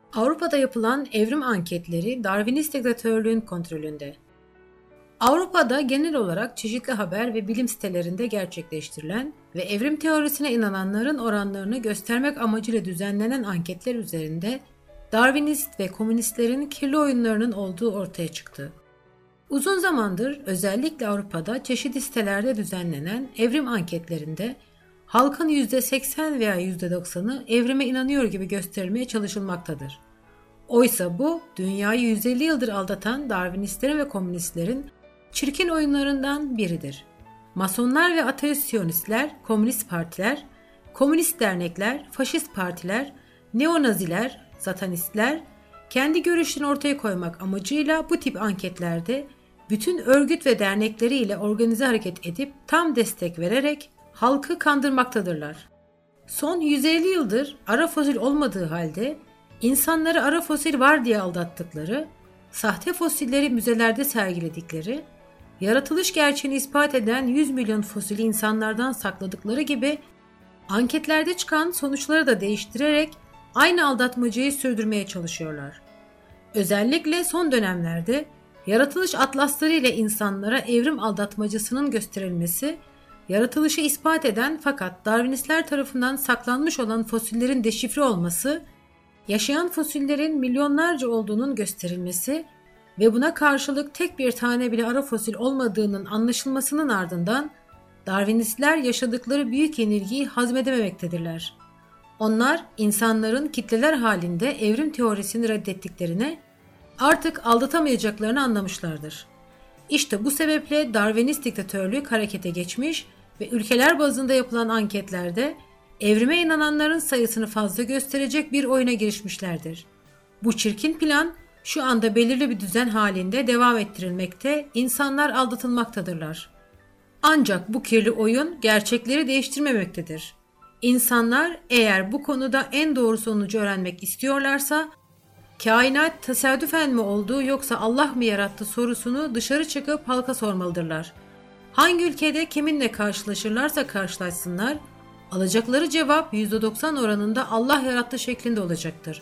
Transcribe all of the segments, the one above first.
Avrupa'da yapılan evrim anketleri Darwinist diktatörlüğün kontrolünde. Avrupa'da genel olarak çeşitli haber ve bilim sitelerinde gerçekleştirilen ve evrim teorisine inananların oranlarını göstermek amacıyla düzenlenen anketler üzerinde Darwinist ve komünistlerin kirli oyunlarının olduğu ortaya çıktı. Uzun zamandır özellikle Avrupa'da çeşitli sitelerde düzenlenen evrim anketlerinde halkın %80 veya %90'ı evrime inanıyor gibi gösterilmeye çalışılmaktadır. Oysa bu dünyayı 150 yıldır aldatan Darwinistlerin ve komünistlerin çirkin oyunlarından biridir. Masonlar ve ateist siyonistler, komünist partiler, komünist dernekler, faşist partiler, neonaziler, satanistler kendi görüşlerini ortaya koymak amacıyla bu tip anketlerde bütün örgüt ve dernekleriyle organize hareket edip tam destek vererek halkı kandırmaktadırlar. Son 150 yıldır ara fosil olmadığı halde insanları ara fosil var diye aldattıkları, sahte fosilleri müzelerde sergiledikleri, yaratılış gerçeğini ispat eden 100 milyon fosili insanlardan sakladıkları gibi anketlerde çıkan sonuçları da değiştirerek aynı aldatmacayı sürdürmeye çalışıyorlar. Özellikle son dönemlerde yaratılış atlasları ile insanlara evrim aldatmacasının gösterilmesi, yaratılışı ispat eden fakat Darwinistler tarafından saklanmış olan fosillerin deşifre olması, yaşayan fosillerin milyonlarca olduğunun gösterilmesi ve buna karşılık tek bir tane bile ara fosil olmadığının anlaşılmasının ardından Darwinistler yaşadıkları büyük yenilgiyi hazmedememektedirler. Onlar insanların kitleler halinde evrim teorisini reddettiklerine, artık aldatamayacaklarını anlamışlardır. İşte bu sebeple Darwinist diktatörlük harekete geçmiş ve ülkeler bazında yapılan anketlerde evrime inananların sayısını fazla gösterecek bir oyuna girişmişlerdir. Bu çirkin plan şu anda belirli bir düzen halinde devam ettirilmekte, insanlar aldatılmaktadırlar. Ancak bu kirli oyun gerçekleri değiştirmemektedir. İnsanlar eğer bu konuda en doğru sonucu öğrenmek istiyorlarsa, kainat tesadüfen mi oldu yoksa Allah mı yarattı sorusunu dışarı çıkıp halka sormalıdırlar. Hangi ülkede kiminle karşılaşırlarsa karşılaşsınlar, alacakları cevap %90 oranında Allah yarattı şeklinde olacaktır.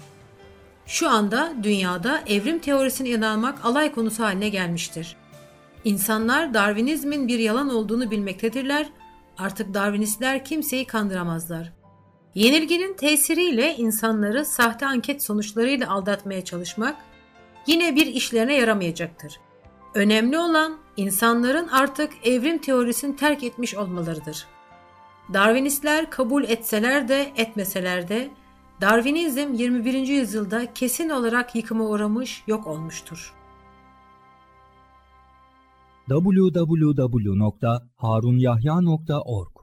Şu anda dünyada evrim teorisine inanmak alay konusu haline gelmiştir. İnsanlar Darwinizmin bir yalan olduğunu bilmektedirler, artık Darwinistler kimseyi kandıramazlar. Yenilginin tesiriyle insanları sahte anket sonuçlarıyla aldatmaya çalışmak yine bir işlerine yaramayacaktır. Önemli olan insanların artık evrim teorisini terk etmiş olmalarıdır. Darwinistler kabul etseler de etmeseler de Darwinizm 21. yüzyılda kesin olarak yıkıma uğramış, yok olmuştur. www.harunyahya.org